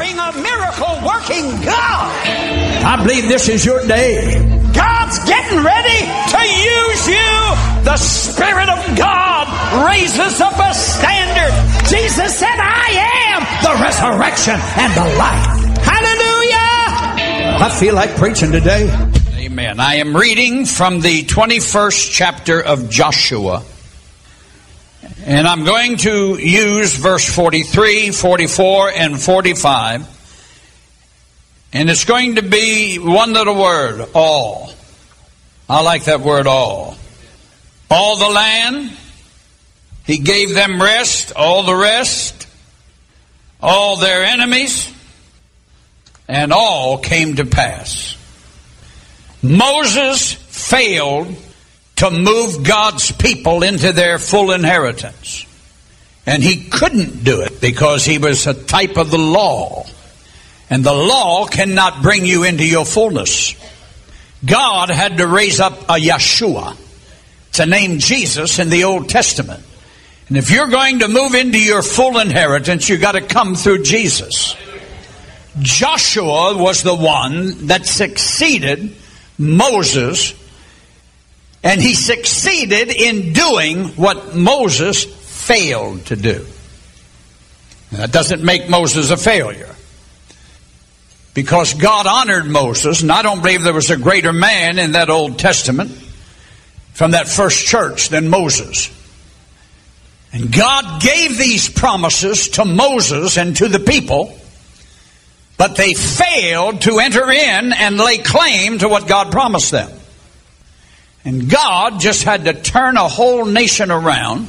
serving a miracle-working God. I believe this is your day. God's getting ready to use you. The Spirit of God raises up a standard. Jesus said, I am the resurrection and the life. Hallelujah! I feel like preaching today. Amen. I am reading from the 21st chapter of Joshua. And I'm going to use verse 43, 44, and 45. And it's going to be one little word, all. I like that word, all. All the land, he gave them rest, all the rest, all their enemies, and all came to pass. Moses failed to move God's people into their full inheritance. And he couldn't do it because he was a type of the law. And the law cannot bring you into your fullness. God had to raise up a Yeshua. It's a name Jesus in the Old Testament. And if you're going to move into your full inheritance, you've got to come through Jesus. Joshua was the one that succeeded Moses, and he succeeded in doing what Moses failed to do. That doesn't make Moses a failure, because God honored Moses, and I don't believe there was a greater man in that Old Testament from that first church than Moses. And God gave these promises to Moses and to the people, but they failed to enter in and lay claim to what God promised them. And God just had to turn a whole nation around.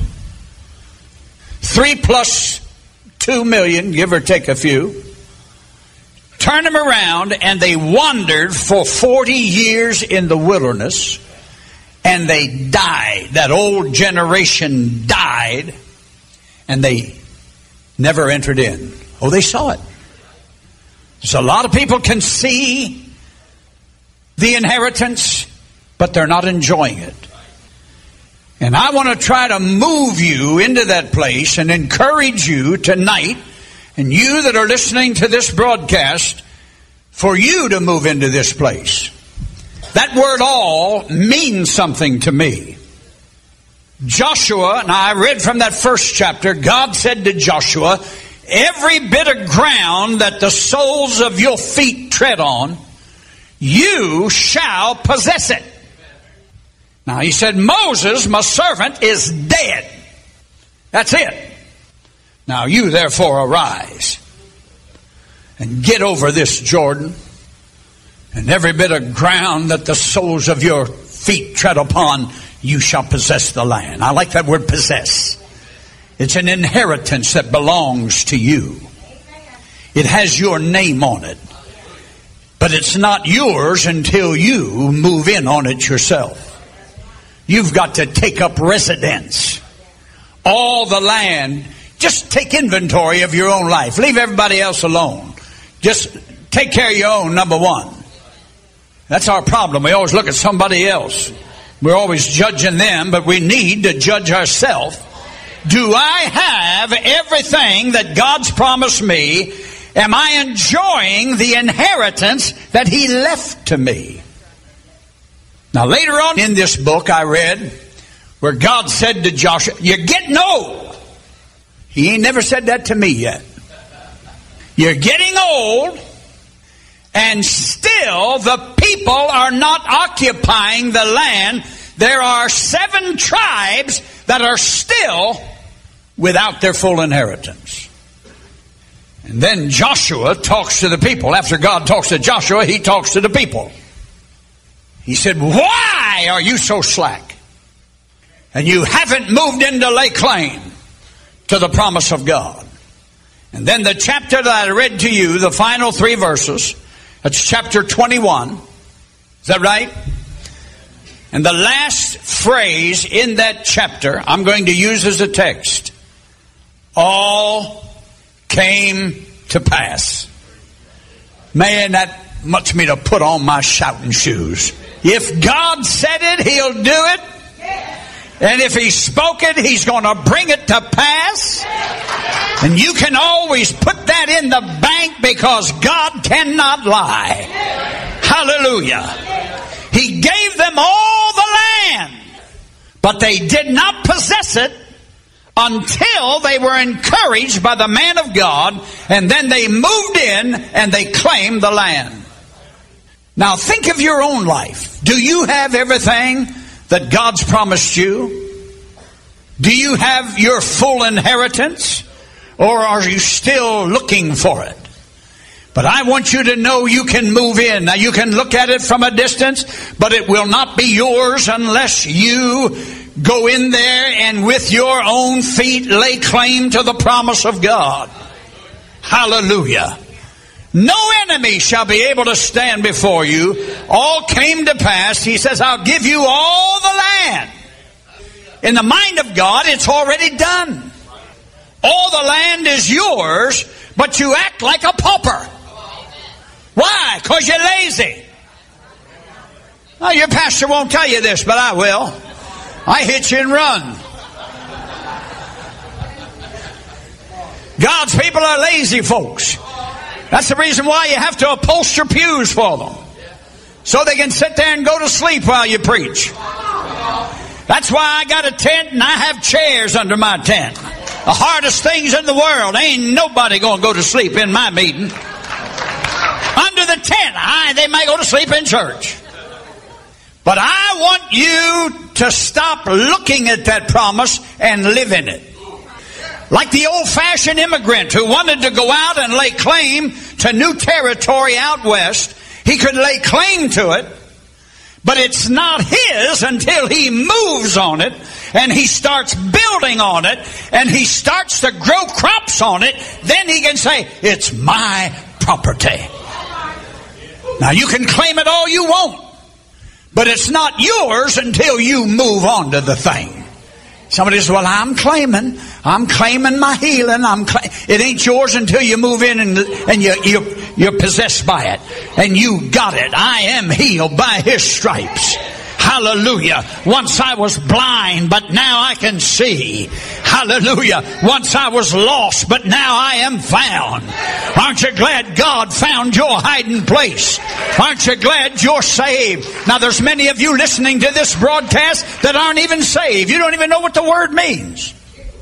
3 plus 2 million, give or take a few. Turn them around, and they wandered for 40 years in the wilderness. And they died. That old generation died. And they never entered in. Oh, they saw it. So a lot of people can see the inheritance, but they're not enjoying it. And I want to try to move you into that place and encourage you tonight, and you that are listening to this broadcast, for you to move into this place. That word all means something to me. Joshua, and I read from that first chapter, God said to Joshua, every bit of ground that the soles of your feet tread on, you shall possess it. Now he said, Moses, my servant, is dead. That's it. Now you therefore arise and get over this Jordan, and every bit of ground that the soles of your feet tread upon, you shall possess the land. I like that word possess. It's an inheritance that belongs to you. It has your name on it. But it's not yours until you move in on it yourself. You've got to take up residence. All the land. Just take inventory of your own life. Leave everybody else alone. Just take care of your own, number one. That's our problem. We always look at somebody else. We're always judging them, but we need to judge ourselves. Do I have everything that God's promised me? Am I enjoying the inheritance that He left to me? Now later on in this book I read where God said to Joshua, you're getting old. He ain't never said that to me yet. You're getting old, and still the people are not occupying the land. There are 7 tribes that are still without their full inheritance. And then Joshua talks to the people. After God talks to Joshua, he talks to the people. He said, why are you so slack? And you haven't moved in to lay claim to the promise of God. And then the chapter that I read to you, the final 3 verses, that's chapter 21. Is that right? And the last phrase in that chapter, I'm going to use as a text. All came to pass. Man, that wants me to put on my shouting shoes. If God said it, He'll do it. And if He spoke it, He's going to bring it to pass. And you can always put that in the bank because God cannot lie. Hallelujah. He gave them all the land, but they did not possess it until they were encouraged by the man of God, and then they moved in and they claimed the land. Now think of your own life. Do you have everything that God's promised you? Do you have your full inheritance? Or are you still looking for it? But I want you to know you can move in. Now you can look at it from a distance, but it will not be yours unless you go in there and with your own feet lay claim to the promise of God. Hallelujah. No enemy shall be able to stand before you. All came to pass. He says, I'll give you all the land. In the mind of God, it's already done. All the land is yours, but you act like a pauper. Why? Because you're lazy. Well, your pastor won't tell you this, but I will. I hit you and run. God's people are lazy folks. That's the reason why you have to upholster pews for them, so they can sit there and go to sleep while you preach. That's why I got a tent and I have chairs under my tent. The hardest things in the world. Ain't nobody going to go to sleep in my meeting. Under the tent. They may go to sleep in church. But I want you to stop looking at that promise and live in it. Like the old-fashioned immigrant who wanted to go out and lay claim to new territory out west. He could lay claim to it, but it's not his until he moves on it and he starts building on it and he starts to grow crops on it. Then he can say, it's my property. Now you can claim it all you want, but it's not yours until you move on to the thing. Somebody says, well, I'm claiming my healing. It ain't yours until you move in and you're possessed by it. And you got it. I am healed by His stripes. Hallelujah. Once I was blind, but now I can see. Hallelujah. Once I was lost, but now I am found. Aren't you glad God found your hiding place? Aren't you glad you're saved? Now there's many of you listening to this broadcast that aren't even saved. You don't even know what the word means.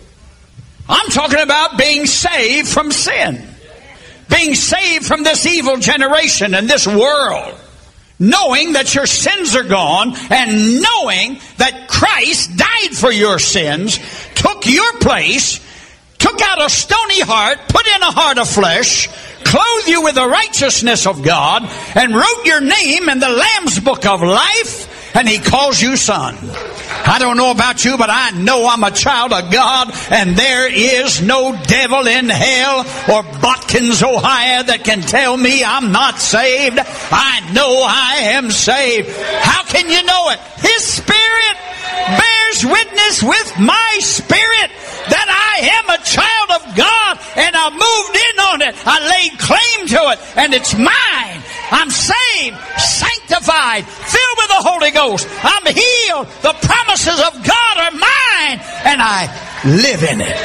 I'm talking about being saved from sin. Being saved from this evil generation and this world. Knowing that your sins are gone and knowing that Christ died for your sins, took your place, took out a stony heart, put in a heart of flesh, clothed you with the righteousness of God, and wrote your name in the Lamb's book of life, and He calls you son. I don't know about you, but I know I'm a child of God, and there is no devil in hell or Botkins, Ohio that can tell me I'm not saved. I know I am saved. How can you know it? His Spirit bears witness with my spirit that I am a child of God, and I moved in on it. I laid claim to it, and it's mine. I'm saved, sanctified, filled with the Holy Ghost. I'm healed. The promises of God are mine, and I live in it.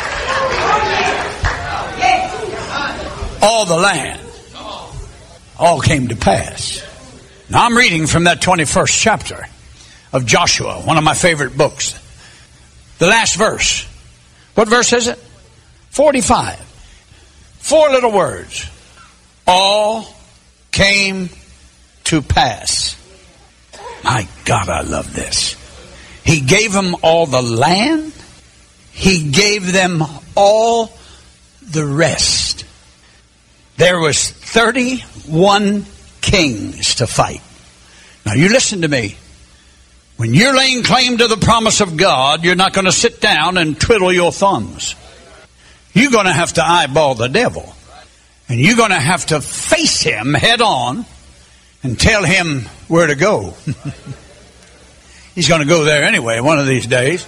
All the land, all came to pass. Now I'm reading from that 21st chapter of Joshua, one of my favorite books. The last verse. What verse is it? 45. 4 little words. All came to pass. My God, I love this. He gave them all the land. He gave them all the rest. There was 31 kings to fight. Now you listen to me. When you're laying claim to the promise of God, you're not going to sit down and twiddle your thumbs. You're going to have to eyeball the devil. And you're going to have to face him head on and tell him where to go. He's going to go there anyway one of these days.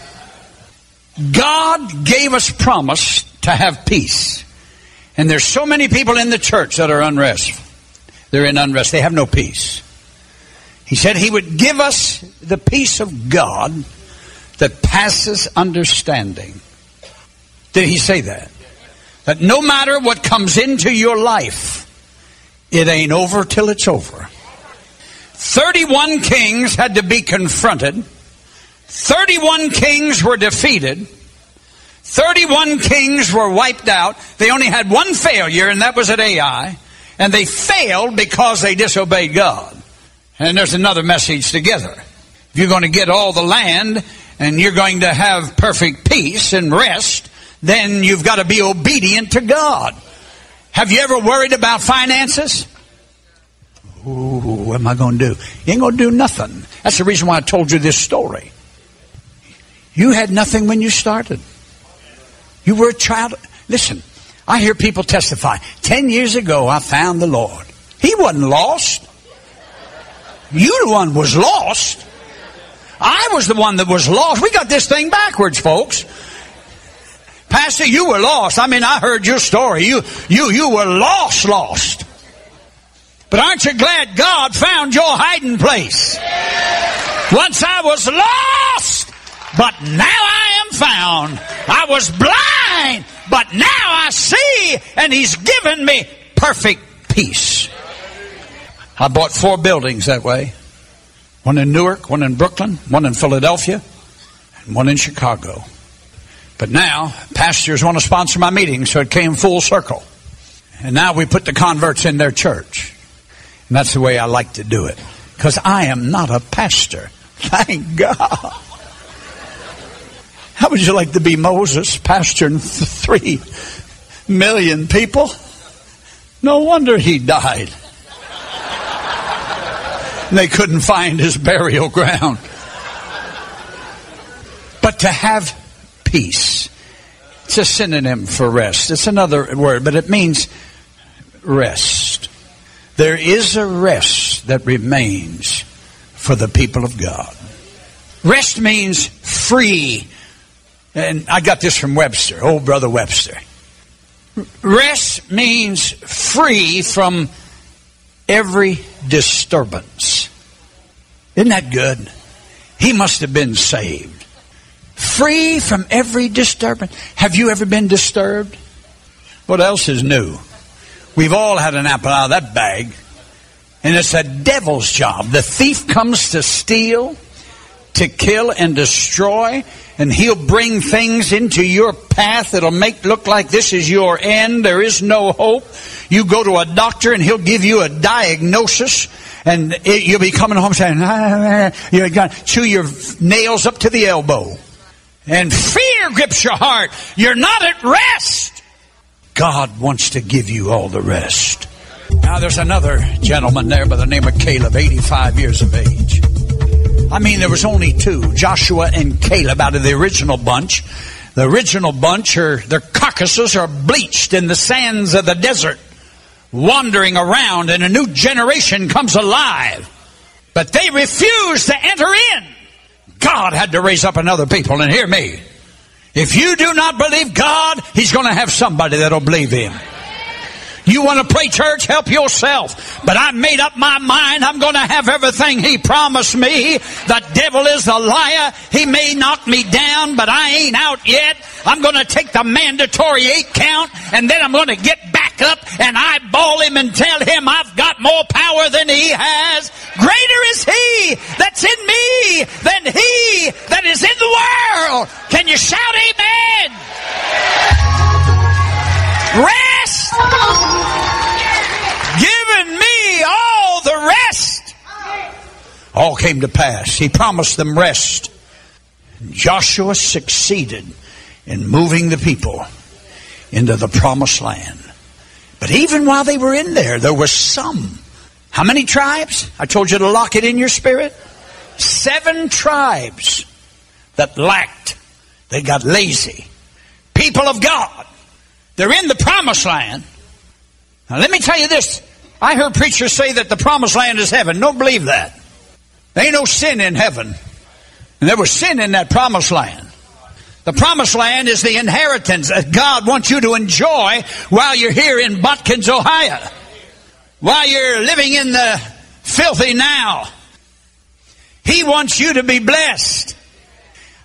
God gave us promise to have peace. And there's so many people in the church that are unrest. They're in unrest. They have no peace. He said He would give us the peace of God that passes understanding. Did he say that? That no matter what comes into your life, it ain't over till it's over. 31 kings had to be confronted. 31 kings were defeated. 31 kings were wiped out. They only had one failure, and that was at Ai. And they failed because they disobeyed God. And there's another message together. If you're going to get all the land and you're going to have perfect peace and rest, then you've got to be obedient to God. Have you ever worried about finances? Ooh, what am I going to do? You ain't going to do nothing. That's the reason why I told you this story. You had nothing when you started. You were a child. Listen, I hear people testify. 10 years ago, I found the Lord. He wasn't lost. You the one was lost. I was the one that was lost. We got this thing backwards, folks. Pastor, you were lost. I mean, I heard your story. You were lost. But aren't you glad God found your hiding place? Once I was lost, but now I am found. I was blind, but now I see, and He's given me perfect peace. I bought 4 buildings that way. One in Newark, one in Brooklyn, one in Philadelphia, and one in Chicago. But now, pastors want to sponsor my meetings, so it came full circle. And now we put the converts in their church. And that's the way I like to do it. Because I am not a pastor. Thank God. How would you like to be Moses, pastoring 3 million people? No wonder he died. And they couldn't find his burial ground. But to have peace, it's a synonym for rest. It's another word, but it means rest. There is a rest that remains for the people of God. Rest means free. And I got this from Webster, old brother Webster. Rest means free from every disturbance. Isn't that good? He must have been saved. Free from every disturbance. Have you ever been disturbed? What else is new? We've all had an apple out of that bag. And it's a devil's job. The thief comes to steal, to kill, and destroy. And he'll bring things into your path that'll make look like this is your end. There is no hope. You go to a doctor and he'll give you a diagnosis. And you'll be coming home saying, you're going to chew your nails up to the elbow. And fear grips your heart. You're not at rest. God wants to give you all the rest. Now there's another gentleman there by the name of Caleb, 85 years of age. I mean, there was only 2, Joshua and Caleb, out of the original bunch. The original bunch, their carcasses are bleached in the sands of the desert, wandering around, and a new generation comes alive. But they refused to enter in. God had to raise up another people, and hear me. If you do not believe God, He's going to have somebody that'll believe Him. You want to pray church? Help yourself. But I made up my mind. I'm going to have everything He promised me. The devil is a liar. He may knock me down, but I ain't out yet. I'm going to take the mandatory 8 count, and then I'm going to get back up and eyeball him and tell him I've got more power than he has. Greater is He that's in me than he that is in the world. Can you shout amen? Rest. Given me all the rest. All came to pass. He promised them rest. Joshua succeeded in moving the people into the promised land. But even while they were in there was some. How many tribes? I told you to lock it in your spirit. 7 tribes that lacked. They got lazy. People of God. They're in the promised land. Now let me tell you this. I heard preachers say that the promised land is heaven. Don't believe that. There ain't no sin in heaven. And there was sin in that promised land. The promised land is the inheritance that God wants you to enjoy while you're here in Botkins, Ohio. While you're living in the filthy now. He wants you to be blessed.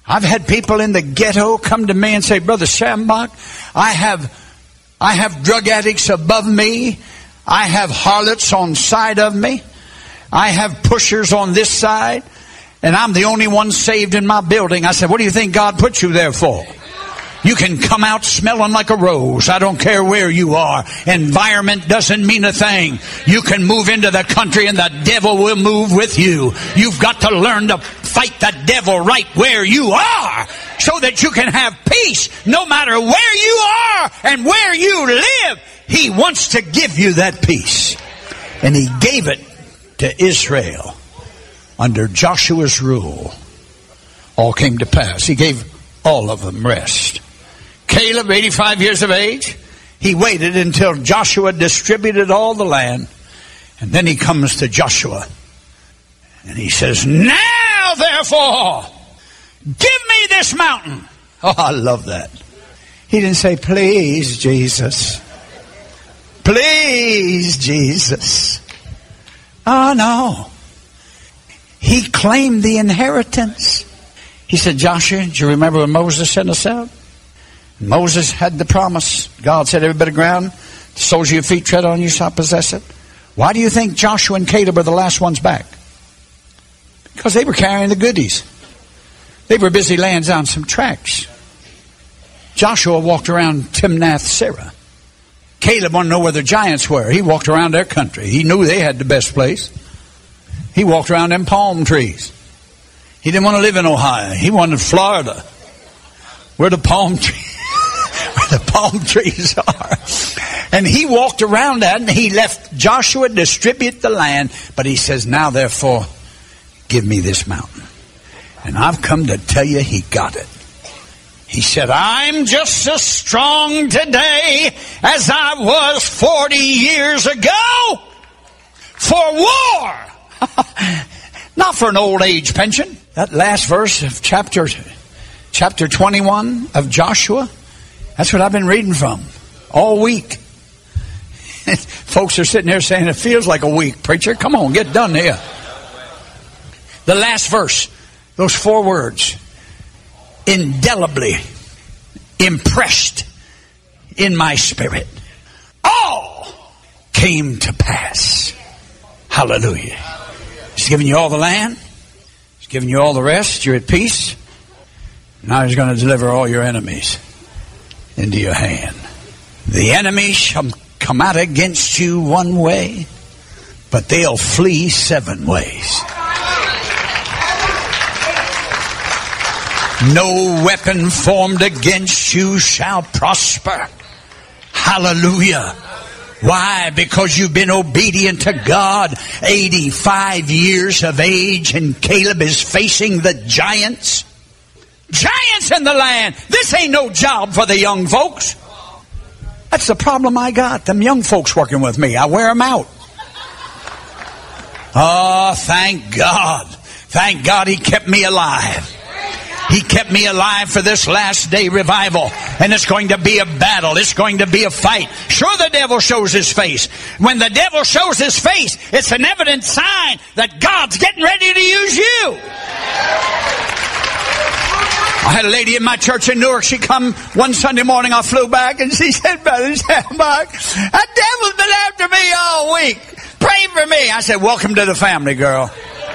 I've had people in the ghetto come to me and say, Brother Schambach, I have drug addicts above me. I have harlots on side of me. I have pushers on this side. And I'm the only one saved in my building. I said, what do you think God put you there for? You can come out smelling like a rose. I don't care where you are. Environment doesn't mean a thing. You can move into the country and the devil will move with you. You've got to learn to fight the devil right where you are so that you can have peace no matter where you are and where you live. He wants to give you that peace. And he gave it to Israel under Joshua's rule. All came to pass. He gave all of them rest. Caleb, 85 years of age, he waited until Joshua distributed all the land. And then he comes to Joshua. And he says, now therefore, give me this mountain. Oh, I love that. He didn't say, please, Jesus. Please, Jesus. Oh, no. He claimed the inheritance. He said, Joshua, do you remember when Moses sent us out? Moses had the promise. God said, every bit of ground, the soles of your feet tread on, you shall possess it. Why do you think Joshua and Caleb are the last ones back? Because they were carrying the goodies. They were busy laying down some tracks. Joshua walked around Timnath-Serah. Caleb wanted to know where the giants were. He walked around their country. He knew they had the best place. He walked around them palm trees. He didn't want to live in Ohio. He wanted Florida, where the palm trees are. And he walked around that, and he left Joshua distribute the land. But he says, now therefore, give me this mountain. And I've come to tell you he got it. He said, I'm just as strong today as I was 40 years ago for war. Not for an old age pension. That last verse of chapter 21 of Joshua, that's what I've been reading from all week. Folks are sitting there saying, it feels like a week, preacher. Come on, get done here. The last verse, those 4 words, indelibly impressed in my spirit. All came to pass. Hallelujah. He's given you all the land. He's given you all the rest. You're at peace. Now he's going to deliver all your enemies into your hand. The enemy shall come out against you one way, but they'll flee 7 ways. No weapon formed against you shall prosper. Hallelujah. Why? Because you've been obedient to God. 85 years of age, and Caleb is facing the giants. Giants in the land. This ain't no job for the young folks. That's the problem I got. Them young folks working with me. I wear them out. Oh, thank God. Thank God he kept me alive. He kept me alive for this last day revival. And it's going to be a battle. It's going to be a fight. Sure, the devil shows his face. When the devil shows his face, it's an evident sign that God's getting ready to use you. I had a lady in my church in Newark. She come one Sunday morning. I flew back and she said, Brother Schambach, that devil's been after me all week. Pray for me. I said, welcome to the family, girl.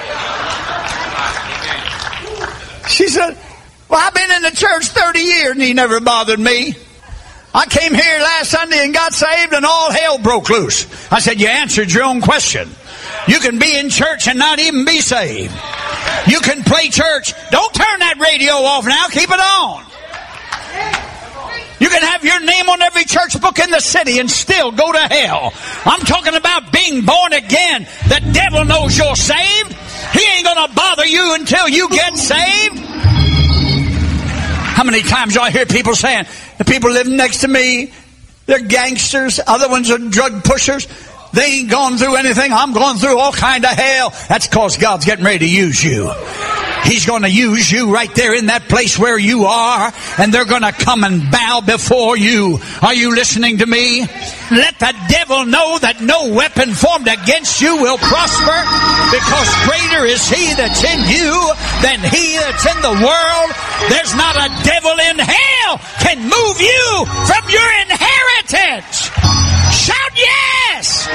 She said, well, I've been in the church 30 years and he never bothered me. I came here last Sunday and got saved and all hell broke loose. I said, you answered your own question. You can be in church and not even be saved. You can play church. Don't turn that radio off now. Keep it on. You can have your name on every church book in the city and still go to hell. I'm talking about being born again. The devil knows you're saved. He ain't going to bother you until you get saved. How many times do I hear people saying, the people living next to me, they're gangsters, other ones are drug pushers. They ain't gone through anything. I'm going through all kind of hell. That's because God's getting ready to use you. He's going to use you right there in that place where you are, and they're going to come and bow before you. Are you listening to me? Let the devil know that no weapon formed against you will prosper, because greater is he that's in you than he that's in the world. There's not a devil in hell can move you from your inheritance. Shout yes!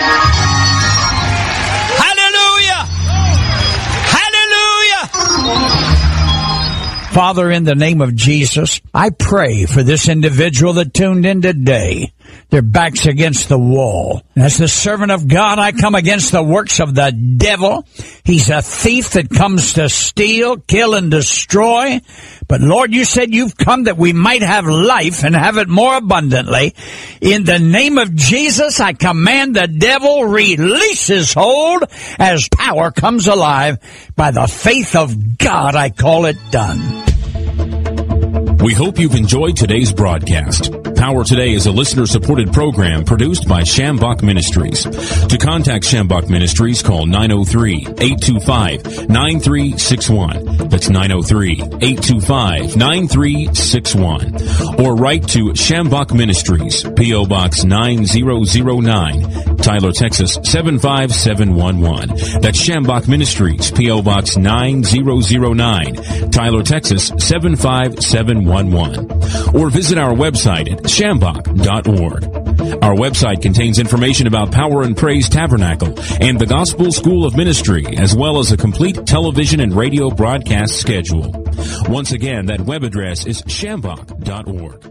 Hallelujah! Hallelujah! Father, in the name of Jesus, I pray for this individual that tuned in today. Their backs against the wall. As the servant of God, I come against the works of the devil. He's a thief that comes to steal, kill, and destroy. But Lord, you said you've come that we might have life and have it more abundantly. In the name of Jesus, I command the devil release his hold as power comes alive. By the faith of God, I call it done. We hope you've enjoyed today's broadcast. Power Today is a listener-supported program produced by Shambach Ministries. To contact Shambach Ministries, call 903-825-9361. That's 903-825-9361. Or write to Shambach Ministries, P.O. Box 9009, Tyler, Texas 75711. That's Shambach Ministries, P.O. Box 9009, Tyler, Texas 75711. Or visit our website at shambach.org. Our website contains information about Power and Praise Tabernacle and the Gospel School of Ministry, as well as a complete television and radio broadcast schedule. Once again, that web address is shambach.org.